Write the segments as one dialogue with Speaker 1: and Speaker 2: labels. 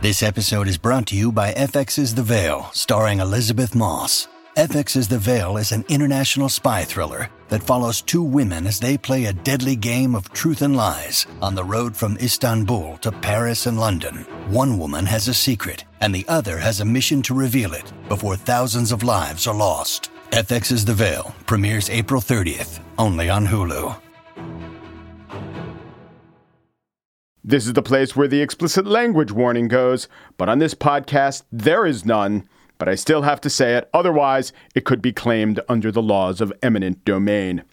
Speaker 1: This episode is brought to you by FX's The Veil, starring Elizabeth Moss. FX's The Veil is an international spy thriller that follows two women as they play a deadly game of truth and lies on the road from Istanbul to Paris and London. One woman has a secret, and the other has a mission to reveal it before thousands of lives are lost. FX's The Veil premieres April 30th, only on Hulu.
Speaker 2: This is the place where the explicit language warning goes, but on this podcast, there is none. But I still have to say it, otherwise it could be claimed under the laws of eminent domain.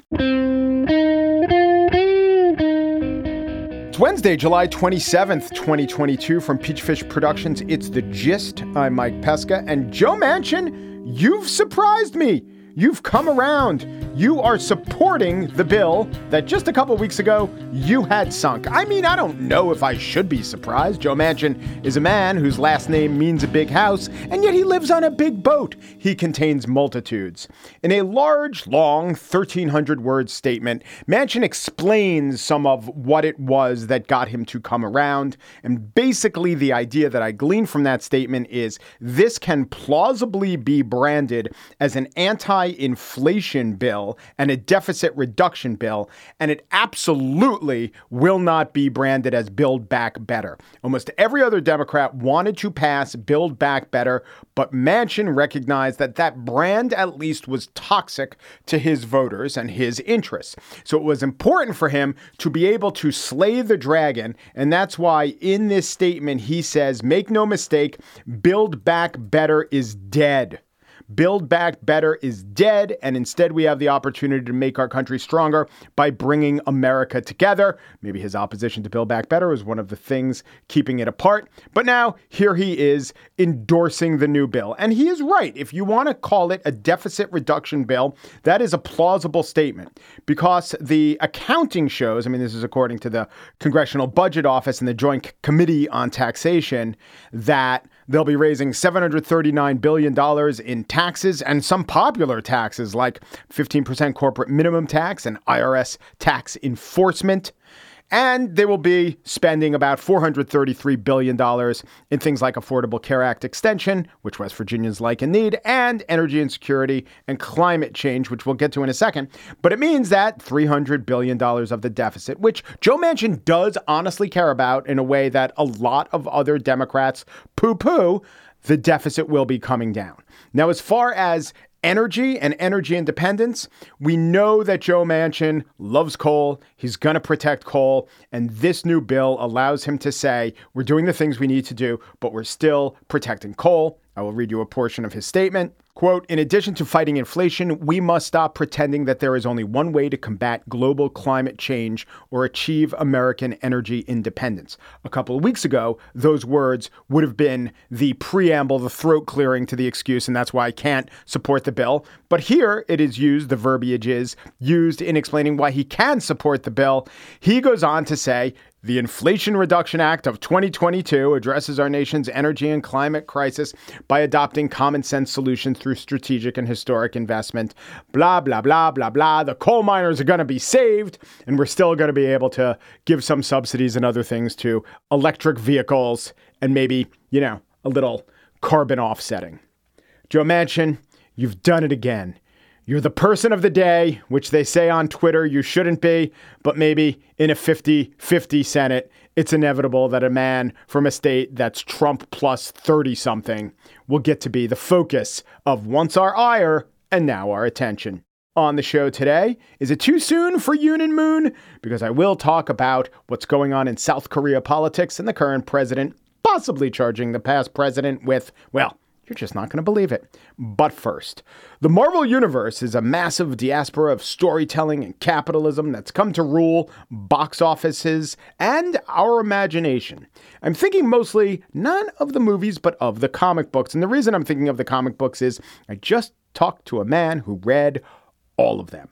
Speaker 2: It's Wednesday, July 27th, 2022. From Peachfish Productions, it's The Gist. I'm Mike Pesca, and Joe Manchin, you've surprised me. You've come around. You are supporting the bill that just a couple weeks ago you had sunk. I mean, I don't know if I should be surprised. Joe Manchin is a man whose last name means a big house, and yet he lives on a big boat. He contains multitudes. In a large, long, 1,300-word statement, Manchin explains some of what it was that got him to come around. And basically, the idea that I glean from that statement is this can plausibly be branded as an anti-inflation bill and a deficit reduction bill, and it absolutely will not be branded as Build Back Better. Almost every other Democrat wanted to pass Build Back Better, but Manchin recognized that that brand at least was toxic to his voters and his interests. So it was important for him to be able to slay the dragon, and that's why in this statement he says, make no mistake, Build Back Better is dead. Build Back Better is dead, and instead we have the opportunity to make our country stronger by bringing America together. Maybe his opposition to Build Back Better was one of the things keeping it apart. But now here he is endorsing the new bill. And he is right. If you want to call it a deficit reduction bill, that is a plausible statement because the accounting shows, I mean, this is according to the Congressional Budget Office and the Joint Committee on Taxation, that they'll be raising $739 billion in taxes and some popular taxes like 15% corporate minimum tax and IRS tax enforcement. And they will be spending about $433 billion in things like Affordable Care Act extension, which West Virginians like and need, and energy insecurity and climate change, which we'll get to in a second. But it means that $300 billion of the deficit, which Joe Manchin does honestly care about in a way that a lot of other Democrats poo-poo, the deficit will be coming down. Now, as far as energy and energy independence, we know that Joe Manchin loves coal. He's going to protect coal. And this new bill allows him to say, we're doing the things we need to do, but we're still protecting coal. I will read you a portion of his statement. Quote, in addition to fighting inflation, we must stop pretending that there is only one way to combat global climate change or achieve American energy independence. A couple of weeks ago, those words would have been the preamble, the throat clearing to the excuse, and that's why I can't support the bill. But here it is used, the verbiage is used in explaining why he can support the bill. He goes on to say, the Inflation Reduction Act of 2022 addresses our nation's energy and climate crisis by adopting common sense solutions through strategic and historic investment. Blah, blah, blah, blah, blah. The coal miners are going to be saved, and we're still going to be able to give some subsidies and other things to electric vehicles and maybe, a little carbon offsetting. Joe Manchin, you've done it again. You're the person of the day, which they say on Twitter you shouldn't be, but maybe in a 50-50 Senate, it's inevitable that a man from a state that's Trump plus 30-something will get to be the focus of once our ire and now our attention. On the show today, is it too soon for Yoon and Moon? Because I will talk about what's going on in South Korea politics and the current president possibly charging the past president with, well, you're just not going to believe it. But first, the Marvel Universe is a massive diaspora of storytelling and capitalism that's come to rule box offices and our imagination. I'm thinking mostly not of the movies, but of the comic books. And the reason I'm thinking of the comic books is I just talked to a man who read all of them.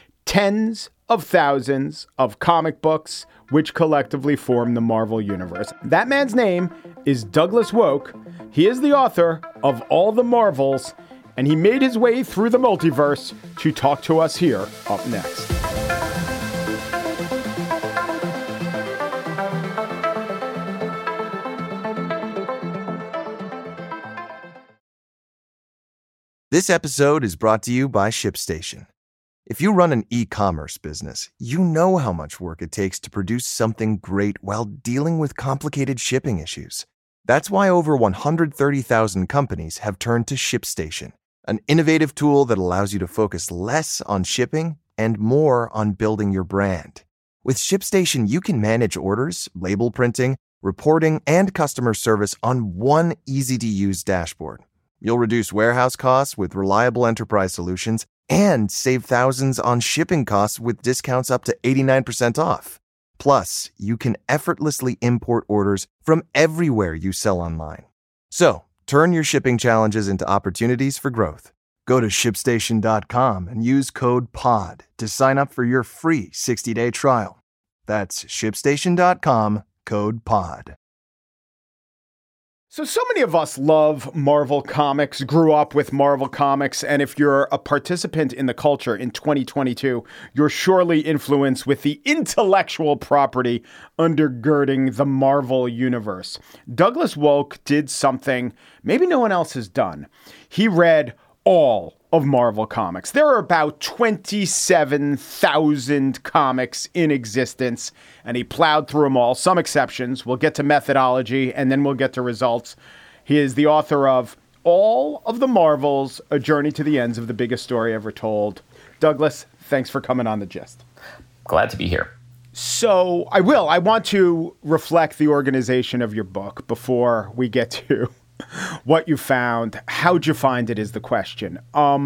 Speaker 2: Tens of thousands of comic books, which collectively form the Marvel Universe. That man's name is Douglas Woke. He is the author of All the Marvels, and he made his way through the multiverse to talk to us here up next.
Speaker 3: This episode is brought to you by ShipStation. If you run an e-commerce business, you know how much work it takes to produce something great while dealing with complicated shipping issues. That's why over 130,000 companies have turned to ShipStation, an innovative tool that allows you to focus less on shipping and more on building your brand. With ShipStation, you can manage orders, label printing, reporting, and customer service on one easy-to-use dashboard. You'll reduce warehouse costs with reliable enterprise solutions and save thousands on shipping costs with discounts up to 89% off. Plus, you can effortlessly import orders from everywhere you sell online. So, turn your shipping challenges into opportunities for growth. Go to ShipStation.com and use code POD to sign up for your free 60-day trial. That's ShipStation.com, code POD.
Speaker 2: So many of us love Marvel Comics, grew up with Marvel Comics, and if you're a participant in the culture in 2022, you're surely influenced with the intellectual property undergirding the Marvel universe. Douglas Wolk did something maybe no one else has done. He read all of Marvel Comics. There are about 27,000 comics in existence, and he plowed through them all, some exceptions. We'll get to methodology, and then we'll get to results. He is the author of All of the Marvels, A Journey to the Ends of the Biggest Story Ever Told. Douglas, thanks for coming on The Gist.
Speaker 4: Glad to be here.
Speaker 2: So I want to reflect the organization of your book before we get to what you found. How'd you find it is the question.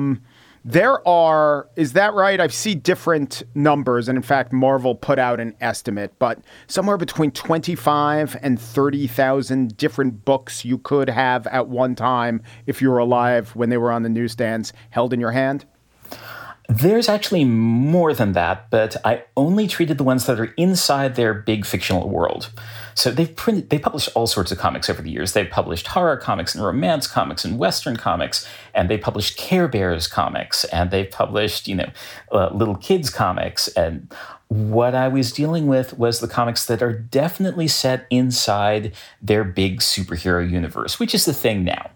Speaker 2: There are, is that right? I see different numbers. And in fact, Marvel put out an estimate, but somewhere between 25 and 30,000 different books you could have at one time if you were alive when they were on the newsstands held in your hand.
Speaker 4: There's actually more than that, but I only treated the ones that are inside their big fictional world. So they published all sorts of comics over the years. They've published horror comics and romance comics and Western comics, and they published Care Bears comics, and they published, little kids comics. And what I was dealing with was the comics that are definitely set inside their big superhero universe, which is the thing now.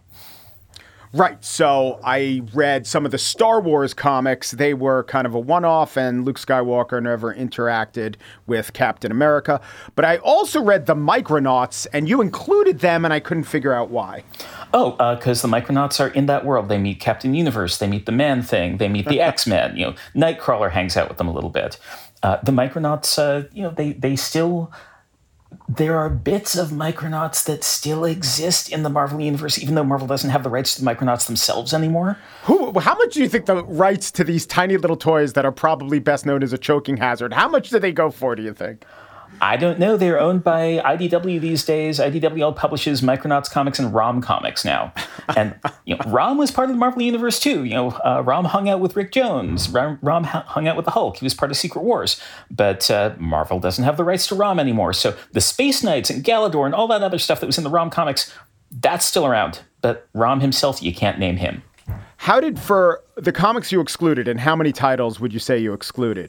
Speaker 2: Right. So I read some of the Star Wars comics. They were kind of a one-off, and Luke Skywalker never interacted with Captain America. But I also read the Micronauts, and you included them, and I couldn't figure out why.
Speaker 4: Oh, because the Micronauts are in that world. They meet Captain Universe. They meet the Man-Thing. They meet the X-Men. Nightcrawler hangs out with them a little bit. The Micronauts, they still... There are bits of Micronauts that still exist in the Marvel universe, even though Marvel doesn't have the rights to the Micronauts themselves anymore.
Speaker 2: How much do you think the rights to these tiny little toys that are probably best known as a choking hazard, how much do they go for, do you think?
Speaker 4: I don't know. They're owned by IDW these days. IDW publishes Micronauts comics and ROM comics now. And ROM was part of the Marvel universe too. ROM hung out with Rick Jones. ROM hung out with the Hulk. He was part of Secret Wars. But Marvel doesn't have the rights to ROM anymore. So the Space Knights and Galador and all that other stuff that was in the ROM comics, that's still around. But ROM himself, you can't name him.
Speaker 2: How did, for the comics you excluded, and how many titles would you say you excluded?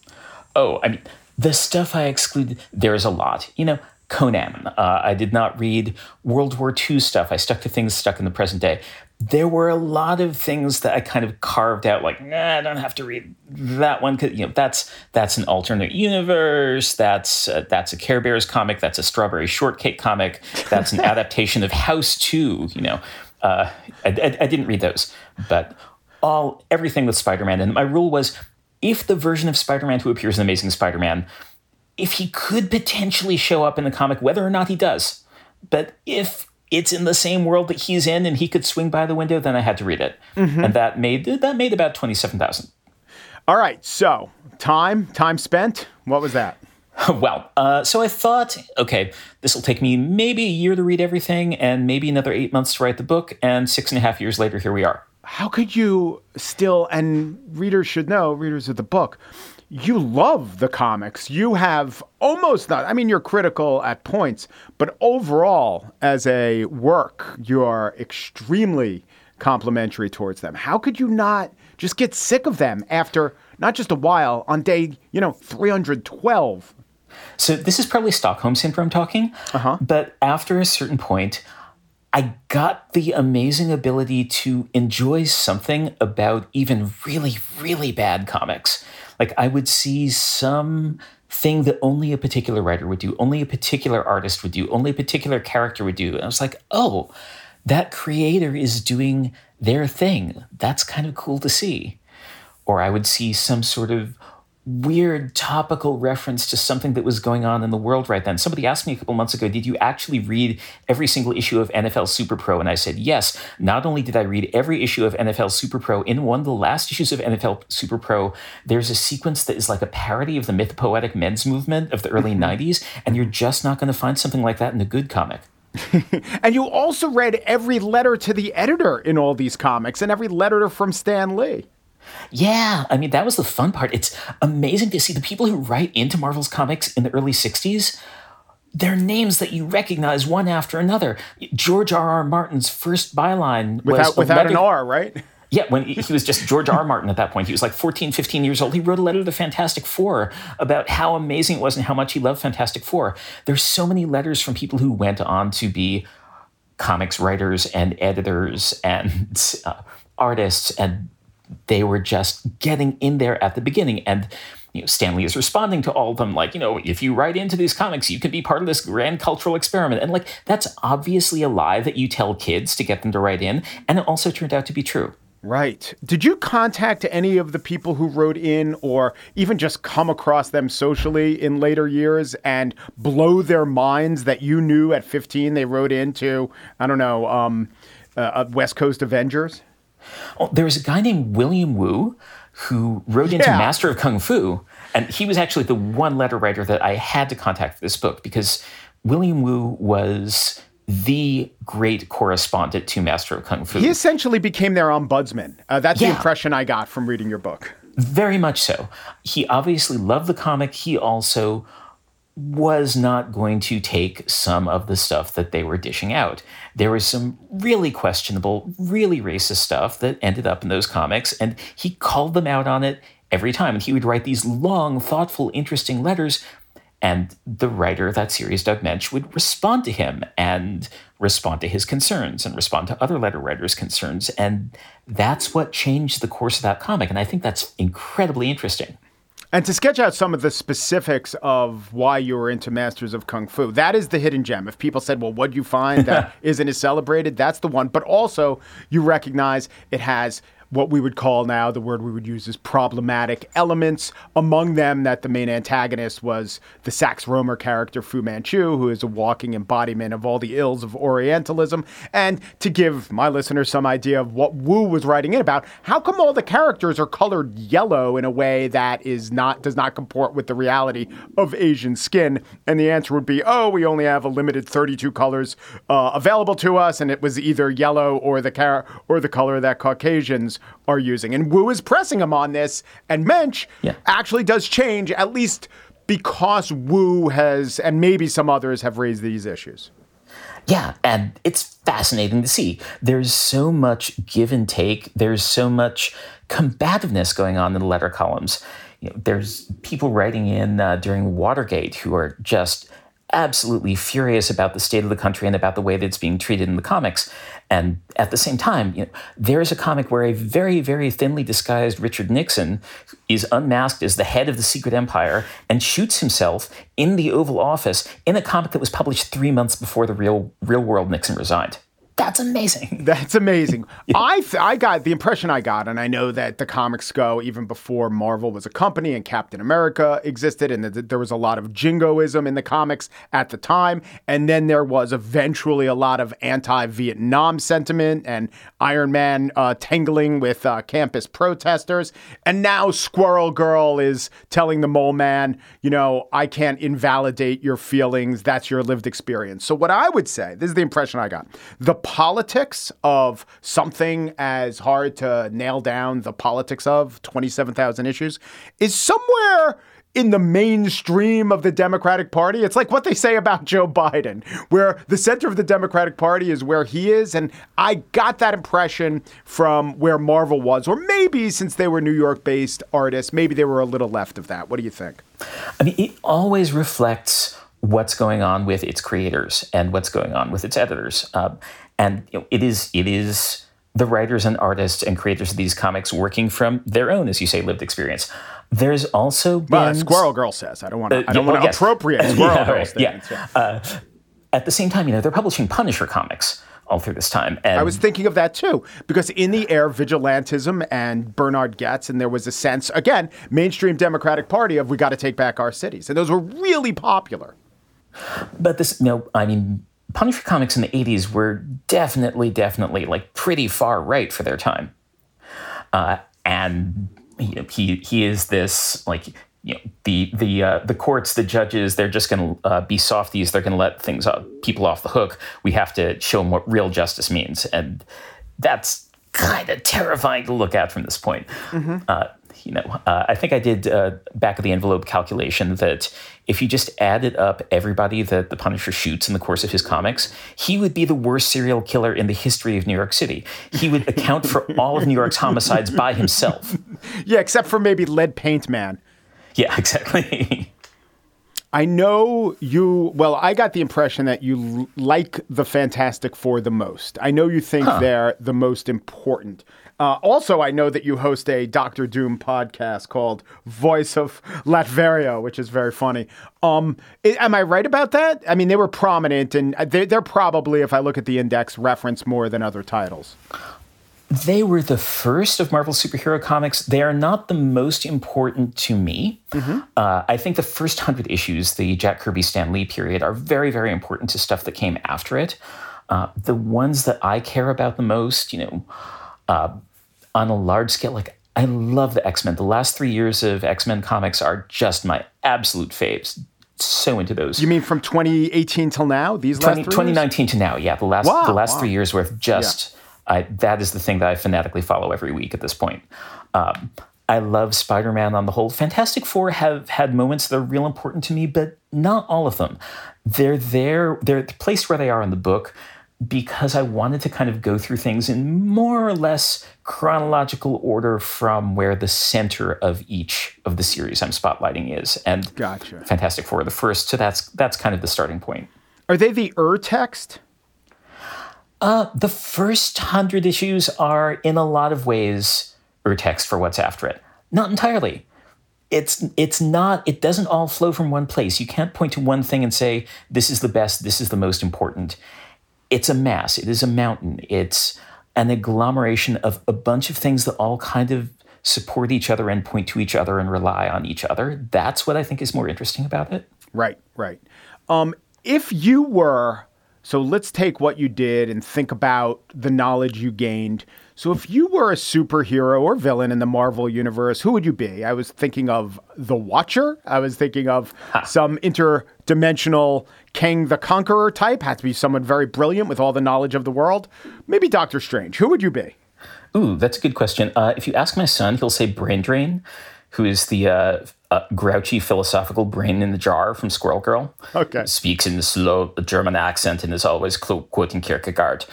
Speaker 4: The stuff I excluded, there's a lot. Conan. I did not read World War II stuff. I stuck to things stuck in the present day. There were a lot of things that I kind of carved out, like, I don't have to read that one, because that's an alternate universe. That's a Care Bears comic. That's a Strawberry Shortcake comic. That's an adaptation of House 2. I didn't read those, but everything with Spider-Man. And my rule was, if the version of Spider-Man who appears in Amazing Spider-Man, if he could potentially show up in the comic, whether or not he does, but if it's in the same world that he's in and he could swing by the window, then I had to read it. Mm-hmm. And that made about 27,000.
Speaker 2: All right. So time spent. What was that?
Speaker 4: Well, so I thought, okay, this will take me maybe a year to read everything and maybe another 8 months to write the book. And 6.5 years later, here we are.
Speaker 2: How could you still, and readers should know, readers of the book, you love the comics. You have almost not, you're critical at points, but overall, as a work, you are extremely complimentary towards them. How could you not just get sick of them after not just a while, on day, 312?
Speaker 4: So this is probably Stockholm Syndrome talking, but after a certain point, I got the amazing ability to enjoy something about even really, really bad comics. Like, I would see some thing that only a particular writer would do, only a particular artist would do, only a particular character would do. And I was like, oh, that creator is doing their thing. That's kind of cool to see. Or I would see some sort of weird topical reference to something that was going on in the world right then. Somebody asked me a couple months ago, did you actually read every single issue of NFL Super Pro? And I said, yes. Not only did I read every issue of NFL Super Pro, in one of the last issues of NFL Super Pro, there's a sequence that is like a parody of the mythopoetic men's movement of the early 90s, and you're just not going to find something like that in a good comic.
Speaker 2: And you also read every letter to the editor in all these comics and every letter from Stan Lee.
Speaker 4: Yeah, I mean, that was the fun part. It's amazing to see the people who write into Marvel's comics in the early 60s. They're names that you recognize one after another. George R.R. Martin's first byline was
Speaker 2: without an R, right?
Speaker 4: Yeah, when he was just George R. Martin at that point. He was like 14, 15 years old. He wrote a letter to the Fantastic Four about how amazing it was and how much he loved Fantastic Four. There's so many letters from people who went on to be comics writers and editors and artists, and they were just getting in there at the beginning. And Stan Lee is responding to all of them like, if you write into these comics, you can be part of this grand cultural experiment. And like, that's obviously a lie that you tell kids to get them to write in. And it also turned out to be true.
Speaker 2: Right. Did you contact any of the people who wrote in or even just come across them socially in later years and blow their minds that you knew at 15 they wrote into, West Coast Avengers?
Speaker 4: Oh, there was a guy named William Wu who wrote into Master of Kung Fu, and he was actually the one letter writer that I had to contact for this book because William Wu was the great correspondent to Master of Kung Fu.
Speaker 2: He essentially became their ombudsman. That's the impression I got from reading your book.
Speaker 4: Very much so. He obviously loved the comic. He also was not going to take some of the stuff that they were dishing out. There was some really questionable, really racist stuff that ended up in those comics, and he called them out on it every time. And he would write these long, thoughtful, interesting letters, and the writer of that series, Doug Moench, would respond to him and respond to his concerns and respond to other letter writers' concerns. And that's what changed the course of that comic. And I think that's incredibly interesting.
Speaker 2: And to sketch out some of the specifics of why you were into Masters of Kung Fu, that is the hidden gem. If people said, well, what'd you find that isn't as celebrated? That's the one. But also, you recognize it has what we would call now, the word we would use is problematic elements. Among them, that the main antagonist was the Sax Rohmer character, Fu Manchu, who is a walking embodiment of all the ills of Orientalism. And to give my listeners some idea of what Wu was writing in about, how come all the characters are colored yellow in a way that does not comport with the reality of Asian skin? And the answer would be, we only have a limited 32 colors available to us, and it was either yellow or the color that Caucasians are using. And Wu is pressing him on this, and Moench actually does change, at least because Wu has, and maybe some others have raised these issues.
Speaker 4: Yeah, and it's fascinating to see. There's so much give and take. There's so much combativeness going on in the letter columns. There's people writing in during Watergate who are just absolutely furious about the state of the country and about the way that it's being treated in the comics. And at the same time, there's a comic where a very, very thinly disguised Richard Nixon is unmasked as the head of the secret empire and shoots himself in the Oval Office in a comic that was published 3 months before the real world Nixon resigned. That's amazing.
Speaker 2: That's amazing. I got the impression I got, and I know that the comics go even before Marvel was a company and Captain America existed, and that there was a lot of jingoism in the comics at the time. And then there was eventually a lot of anti-Vietnam sentiment and Iron Man tangling with campus protesters. And now Squirrel Girl is telling the Mole Man, I can't invalidate your feelings. That's your lived experience. So what I would say, this is the impression I got. The politics of something as hard to nail down the politics of 27,000 issues is somewhere in the mainstream of the Democratic Party. It's like what they say about Joe Biden, where the center of the Democratic Party is where he is. And I got that impression from where Marvel was, or maybe since they were New York-based artists, maybe they were a little left of that. What do you think?
Speaker 4: I mean, it always reflects what's going on with its creators and what's going on with its editors. And it is the writers and artists and creators of these comics working from their own, as you say, lived experience. There's also been...
Speaker 2: Squirrel Girl says. I don't want to appropriate Squirrel Girl's statements.
Speaker 4: At the same time, they're publishing Punisher comics all through this time. And
Speaker 2: I was thinking of that too, because in the air, vigilantism and Bernard Goetz, and there was a sense, again, mainstream Democratic Party of we got to take back our cities. And those were really popular.
Speaker 4: But Punisher comics in the 80s were definitely like pretty far right for their time. And he is this the courts, the judges, they're just going to be softies. They're going to let people off the hook. We have to show them what real justice means. And that's kind of terrifying to look at from this point. Mm-hmm. I think I did back of the envelope calculation that if you just added up everybody that the Punisher shoots in the course of his comics, he would be the worst serial killer in the history of New York City. He would account for all of New York's homicides by himself.
Speaker 2: Yeah, except for maybe Lead Paint Man.
Speaker 4: Yeah, exactly.
Speaker 2: I know I got the impression that you like the Fantastic Four the most. I know you think they're the most important. Also, I know that you host a Doctor Doom podcast called Voice of Latveria, which is very funny. Am I right about that? I mean, they were prominent, and they're probably, if I look at the index, referenced more than other titles.
Speaker 4: They were the first of Marvel superhero comics. They are not the most important to me. Mm-hmm. I think the first 100 issues, the Jack Kirby Stan Lee period, are very, very important to stuff that came after it. The ones that I care about the most, on a large scale, I love the X-Men. The last 3 years of X-Men comics are just my absolute faves. So into those.
Speaker 2: You mean from 2018 till now? These last 3 years?
Speaker 4: 2019 to now, yeah. The last 3 years worth just... Yeah. That is the thing that I fanatically follow every week at this point. I love Spider-Man on the whole. Fantastic Four have had moments that are real important to me, but not all of them. They're placed where they are in the book because I wanted to kind of go through things in more or less chronological order from where the center of each of the series I'm spotlighting is. And
Speaker 2: Gotcha.
Speaker 4: Fantastic Four are the first, so that's kind of the starting point.
Speaker 2: Are they the text?
Speaker 4: The first 100 issues are, in a lot of ways, urtext for what's after it. Not entirely. It's not. It doesn't all flow from one place. You can't point to one thing and say, this is the best, this is the most important. It's a mass. It is a mountain. It's an agglomeration of a bunch of things that all kind of support each other and point to each other and rely on each other. That's what I think is more interesting about it.
Speaker 2: Right. If you were... So let's take what you did and think about the knowledge you gained. So if you were a superhero or villain in the Marvel universe, who would you be? I was thinking of the Watcher. I was thinking of some interdimensional Kang the Conqueror type. Had to be someone very brilliant with all the knowledge of the world. Maybe Doctor Strange. Who would you be?
Speaker 4: Ooh, that's a good question. If you ask my son, he'll say Brain Drain, who is the grouchy philosophical brain in the jar from Squirrel Girl.
Speaker 2: Okay.
Speaker 4: Speaks in the slow German accent and is always quoting Kierkegaard.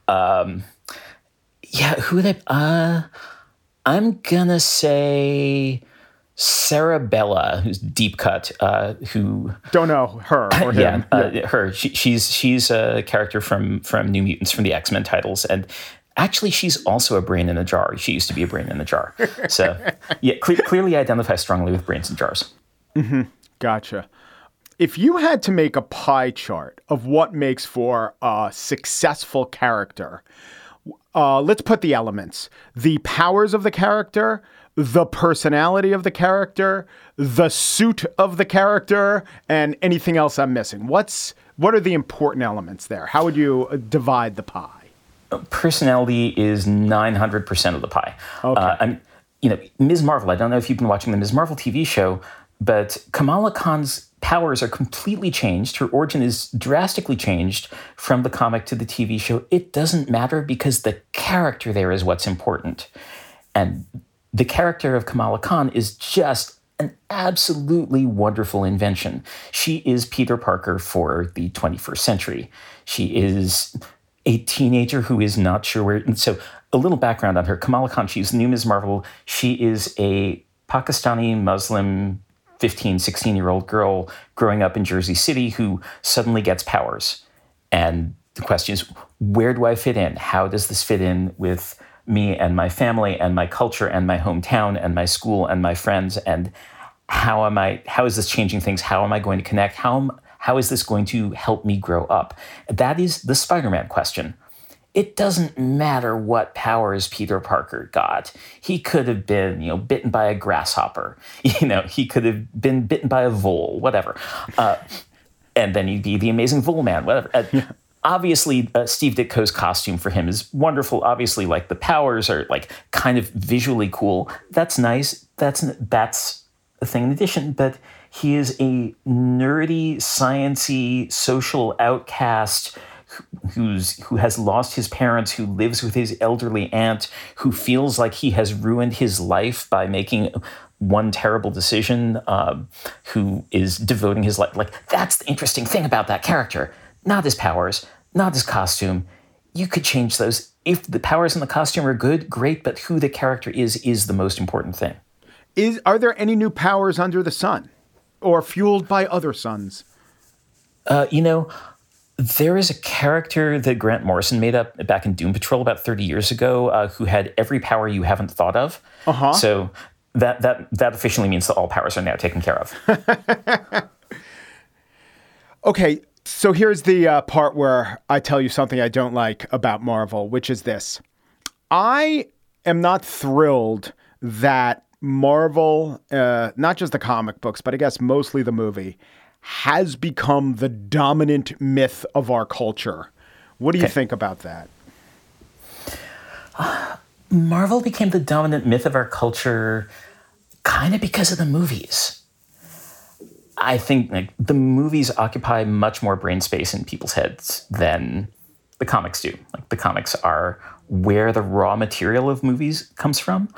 Speaker 4: Who would I'm gonna say Sarah Bella, who's deep cut, who...
Speaker 2: Don't know her or him.
Speaker 4: Her. She's a character from New Mutants, from the X-Men titles, and actually, she's also a brain in a jar. She used to be a brain in a jar. So, clearly identify strongly with brains in jars.
Speaker 2: Mm-hmm. Gotcha. If you had to make a pie chart of what makes for a successful character, let's put the elements. The powers of the character, the personality of the character, the suit of the character, and anything else I'm missing. What are the important elements there? How would you divide the pie?
Speaker 4: Personality is 900% of the pie.
Speaker 2: Okay.
Speaker 4: Ms. Marvel, I don't know if you've been watching the Ms. Marvel TV show, but Kamala Khan's powers are completely changed. Her origin is drastically changed from the comic to the TV show. It doesn't matter because the character there is what's important. And the character of Kamala Khan is just an absolutely wonderful invention. She is Peter Parker for the 21st century. She is a teenager who is not sure where... And so a little background on her. Kamala Khan, she's new Ms. Marvel. She is a Pakistani Muslim 15, 16-year-old girl growing up in Jersey City who suddenly gets powers. And the question is, where do I fit in? How does this fit in with me and my family and my culture and my hometown and my school and my friends? And how is this changing things? How am I going to connect? How is this going to help me grow up? That is the Spider-Man question. It doesn't matter what powers Peter Parker got. He could have been, bitten by a grasshopper. He could have been bitten by a vole, whatever. And then he'd be the Amazing Vole Man, whatever. Obviously, Steve Ditko's costume for him is wonderful. Obviously, like, the powers are like kind of visually cool. That's nice. That's a thing in addition. But he is a nerdy, sciencey, social outcast who has lost his parents, who lives with his elderly aunt, who feels like he has ruined his life by making one terrible decision, who is devoting his life. Like, that's the interesting thing about that character. Not his powers, not his costume. You could change those. If the powers and the costume are good, great, but who the character is the most important thing.
Speaker 2: Are there any new powers under the sun or fueled by other suns?
Speaker 4: There is a character that Grant Morrison made up back in Doom Patrol about 30 years ago who had every power you haven't thought of. Uh-huh. So that officially means that all powers are now taken care of.
Speaker 2: Okay, so here's the part where I tell you something I don't like about Marvel, which is this. I am not thrilled that Marvel, not just the comic books, but I guess mostly the movie, has become the dominant myth of our culture. What do you think about that?
Speaker 4: Marvel became the dominant myth of our culture kind of because of the movies. I think the movies occupy much more brain space in people's heads than the comics do. Like, the comics are where the raw material of movies comes from.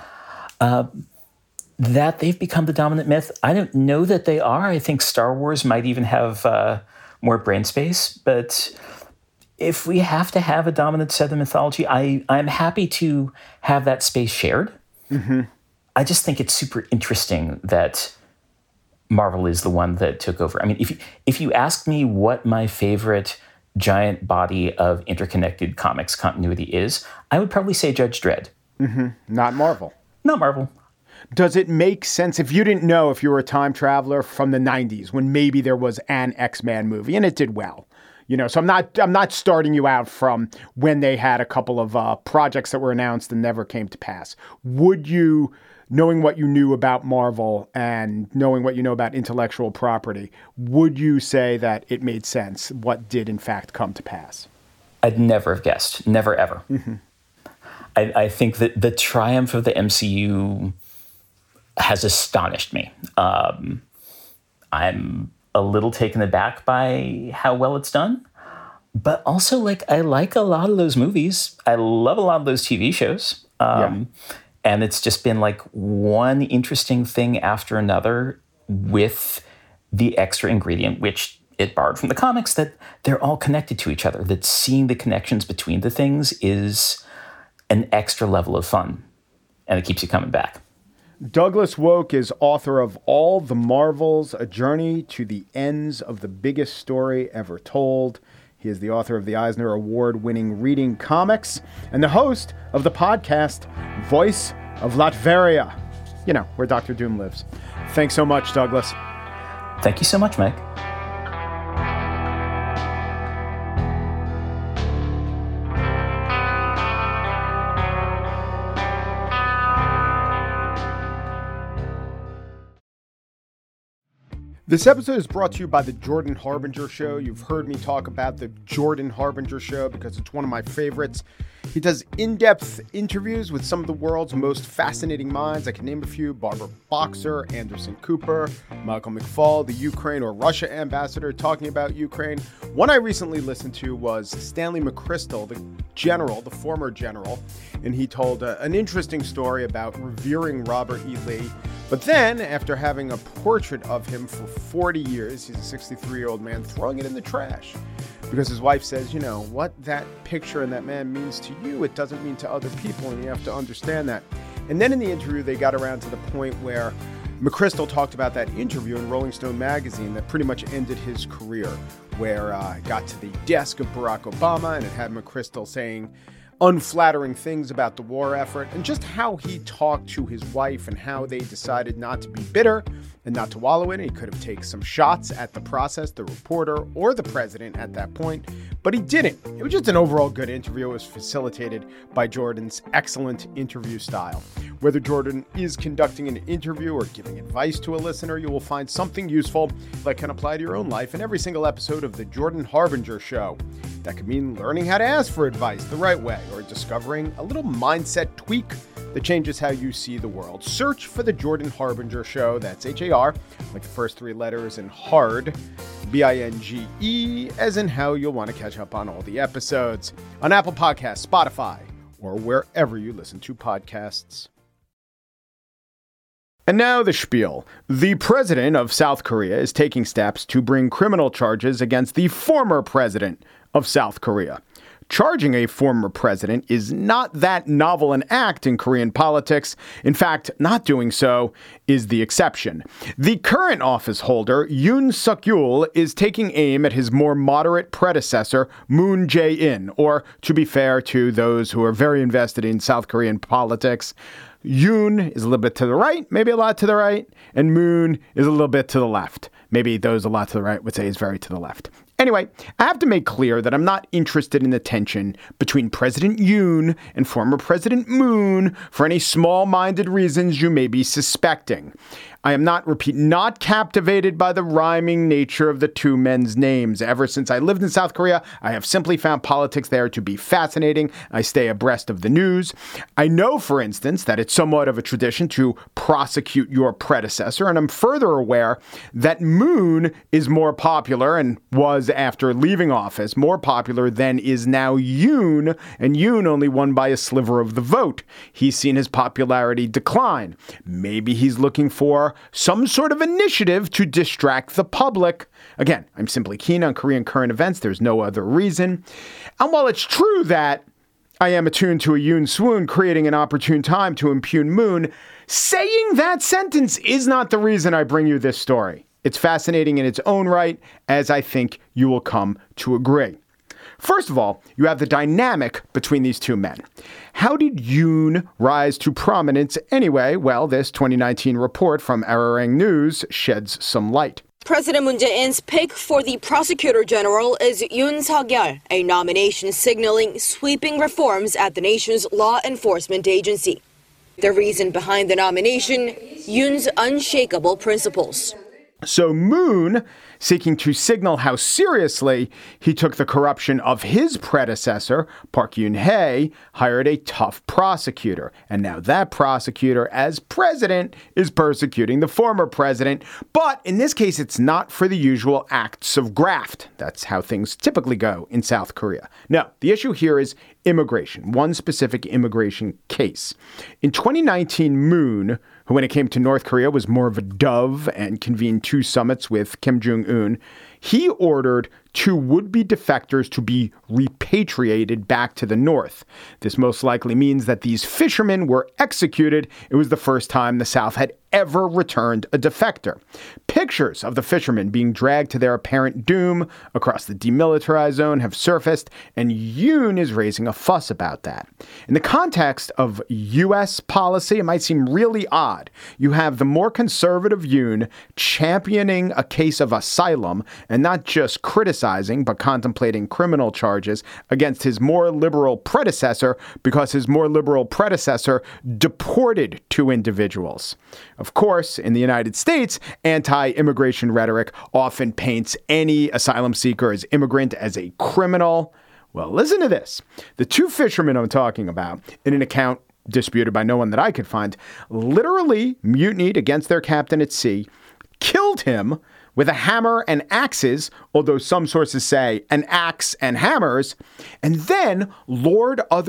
Speaker 4: That they've become the dominant myth, I don't know that they are. I think Star Wars might even have more brain space. But if we have to have a dominant set of mythology, I'm happy to have that space shared. Mm-hmm. I just think it's super interesting that Marvel is the one that took over. I mean, if you ask me what my favorite giant body of interconnected comics continuity is, I would probably say Judge Dredd.
Speaker 2: Mm-hmm. Not Marvel.
Speaker 4: Not Marvel.
Speaker 2: Does it make sense if you didn't know, if you were a time traveler from the 90s when maybe there was an X-Men movie and it did well? So I'm not starting you out from when they had a couple of projects that were announced and never came to pass. Would you, knowing what you knew about Marvel and knowing what you know about intellectual property, would you say that it made sense what did in fact come to pass?
Speaker 4: I'd never have guessed. Never, ever. Mm-hmm. I think that the triumph of the MCU has astonished me. I'm a little taken aback by how well it's done, but also I like a lot of those movies. I love a lot of those TV shows. And it's just been one interesting thing after another with the extra ingredient, which it borrowed from the comics, that they're all connected to each other, that seeing the connections between the things is an extra level of fun, and it keeps you coming back.
Speaker 2: Douglas Woke is author of All the Marvels, A Journey to the Ends of the Biggest Story Ever Told. He is the author of the Eisner Award-winning Reading Comics and the host of the podcast Voice of Latveria, where Dr. Doom lives. Thanks so much, Douglas.
Speaker 4: Thank you so much, Mike.
Speaker 2: This episode is brought to you by the Jordan Harbinger Show. You've heard me talk about the Jordan Harbinger Show because it's one of my favorites. He does in-depth interviews with some of the world's most fascinating minds. I can name a few: Barbara Boxer, Anderson Cooper, Michael McFaul, the Ukraine or Russia ambassador talking about Ukraine. One I recently listened to was Stanley McChrystal, the former general, and he told an interesting story about revering Robert E. Lee. But then, after having a portrait of him for 40 years, he's a 63-year-old man, throwing it in the trash. Because his wife says, what that picture and that man means to you, it doesn't mean to other people, and you have to understand that. And then in the interview, they got around to the point where McChrystal talked about that interview in Rolling Stone magazine that pretty much ended his career, where it got to the desk of Barack Obama and it had McChrystal saying unflattering things about the war effort and just how he talked to his wife and how they decided not to be bitter and not to wallow in it. He could have taken some shots at the process, the reporter, or the president at that point, but he didn't. It was just an overall good interview. It was facilitated by Jordan's excellent interview style. Whether Jordan is conducting an interview or giving advice to a listener, you will find something useful that can apply to your own life in every single episode of The Jordan Harbinger Show. That could mean learning how to ask for advice the right way or discovering a little mindset tweak that changes how you see the world. Search for The Jordan Harbinger Show. That's H-A-R, like the first three letters, and hard, B-I-N-G-E, as in how you'll want to catch up on all the episodes on Apple Podcasts, Spotify, or wherever you listen to podcasts. And now the spiel. The president of South Korea is taking steps to bring criminal charges against the former president of South Korea. Charging a former president is not that novel an act in Korean politics. In fact, not doing so is the exception. The current office holder, Yoon Suk-yeol, is taking aim at his more moderate predecessor, Moon Jae-in, or to be fair to those who are very invested in South Korean politics, Yoon is a little bit to the right, maybe a lot to the right, and Moon is a little bit to the left. Maybe those a lot to the right would say is very to the left. Anyway, I have to make clear that I'm not interested in the tension between President Yoon and former President Moon for any small-minded reasons you may be suspecting. I am not captivated by the rhyming nature of the two men's names. Ever since I lived in South Korea, I have simply found politics there to be fascinating. I stay abreast of the news. I know, for instance, that it's somewhat of a tradition to prosecute your predecessor, and I'm further aware that Moon is more popular and was, after leaving office, more popular than is now Yoon, and Yoon only won by a sliver of the vote. He's seen his popularity decline. Maybe he's looking for some sort of initiative to distract the public. Again, I'm simply keen on Korean current events. There's no other reason. And while it's true that I am attuned to a Yoon swoon creating an opportune time to impugn Moon, saying that sentence is not the reason I bring you this story. It's fascinating in its own right, as I think you will come to agree. First of all, you have the dynamic between these two men. How did Yoon rise to prominence anyway? Well, this 2019 report from Arirang News sheds some light.
Speaker 5: President Moon Jae-in's pick for the prosecutor general is Yoon Suk-yeol, a nomination signaling sweeping reforms at the nation's law enforcement agency. The reason behind the nomination, Yoon's unshakable principles.
Speaker 2: So Moon, seeking to signal how seriously he took the corruption of his predecessor, Park Geun-hye, hired a tough prosecutor. And now that prosecutor, as president, is persecuting the former president. But in this case, it's not for the usual acts of graft. That's how things typically go in South Korea. No, the issue here is immigration, one specific immigration case. In 2019, Moon, who when it came to North Korea was more of a dove and convened two summits with Kim Jong-un, he ordered two would-be defectors to be repatriated back to the north. This most likely means that these fishermen were executed. It was the first time the South had ever returned a defector. Pictures of the fishermen being dragged to their apparent doom across the demilitarized zone have surfaced, and Yoon is raising a fuss about that. In the context of U.S. policy, it might seem really odd. You have the more conservative Yoon championing a case of asylum and not just criticizing, but contemplating criminal charges against his more liberal predecessor because his more liberal predecessor deported two individuals. Of course, in the United States, anti-immigration rhetoric often paints any asylum seeker as immigrant as a criminal. Well, listen to this. The two fishermen I'm talking about, in an account disputed by no one that I could find, literally mutinied against their captain at sea, killed him with a hammer and axes, although some sources say an axe and hammers, and then lured other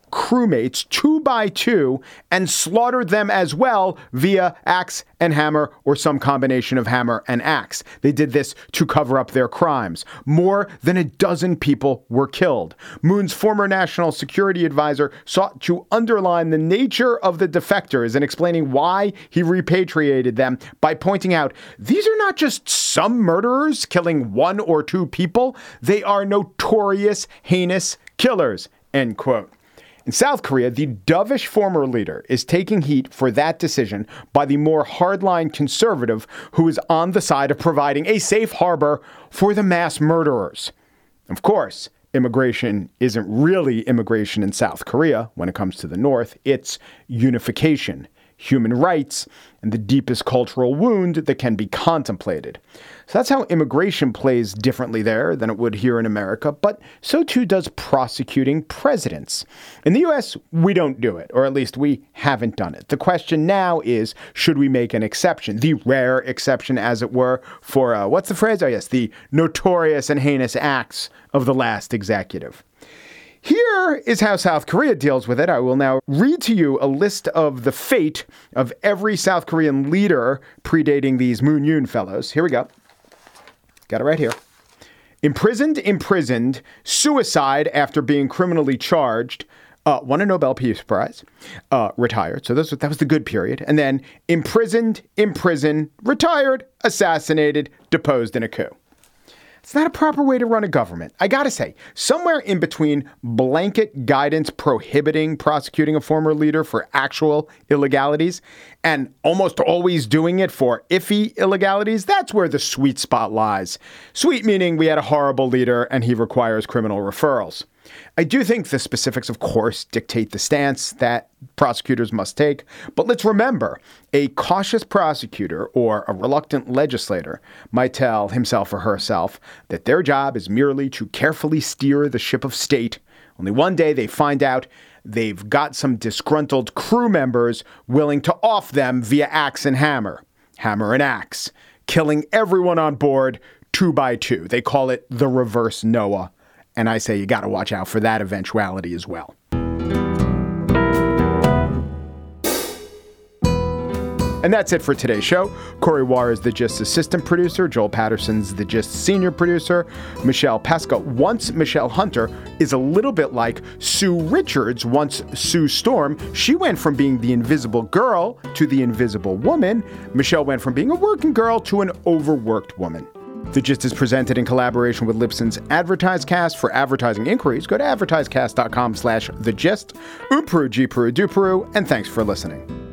Speaker 2: crewmates 2 by 2 and slaughtered them as well via axe and hammer or some combination of hammer and axe. They did this to cover up their crimes. More than a dozen people were killed. Moon's former national security advisor sought to underline the nature of the defectors and explaining why he repatriated them by pointing out these are not just some murderers killing 1 or 2 people. They are notorious, heinous killers, end quote. In South Korea, the dovish former leader is taking heat for that decision by the more hardline conservative who is on the side of providing a safe harbor for the mass murderers. Of course, immigration isn't really immigration in South Korea when it comes to the North. It's unification, human rights, and the deepest cultural wound that can be contemplated. So that's how immigration plays differently there than it would here in America, but so too does prosecuting presidents. In the U.S., we don't do it, or at least we haven't done it. The question now is, should we make an exception, the rare exception, as it were, for, what's the phrase? Oh, yes, the notorious and heinous acts of the last executive. Here is how South Korea deals with it. I will now read to you a list of the fate of every South Korean leader predating these Moon Yoon fellows. Here we go. Got it right here. Imprisoned, suicide after being criminally charged, won a Nobel Peace Prize, retired. So that was the good period. And then imprisoned, retired, assassinated, deposed in a coup. It's not a proper way to run a government. I got to say, somewhere in between blanket guidance prohibiting prosecuting a former leader for actual illegalities and almost always doing it for iffy illegalities, that's where the sweet spot lies. Sweet meaning we had a horrible leader and he requires criminal referrals. I do think the specifics, of course, dictate the stance that prosecutors must take. But let's remember, a cautious prosecutor or a reluctant legislator might tell himself or herself that their job is merely to carefully steer the ship of state. Only one day they find out they've got some disgruntled crew members willing to off them via axe and hammer and axe, killing everyone on board 2 by 2. They call it the reverse Noah. And I say you got to watch out for that eventuality as well. And that's it for today's show. Corey Waugh is the Gist assistant producer. Joel Patterson's the Gist senior producer. Michelle Pesca, once Michelle Hunter, is a little bit like Sue Richards, once Sue Storm. She went from being the invisible girl to the invisible woman. Michelle went from being a working girl to an overworked woman. The Gist is presented in collaboration with Libsyn's AdvertiseCast. For advertising inquiries, go to advertisecast.com/thegist. Peru, G Peru, Du Peru, and thanks for listening.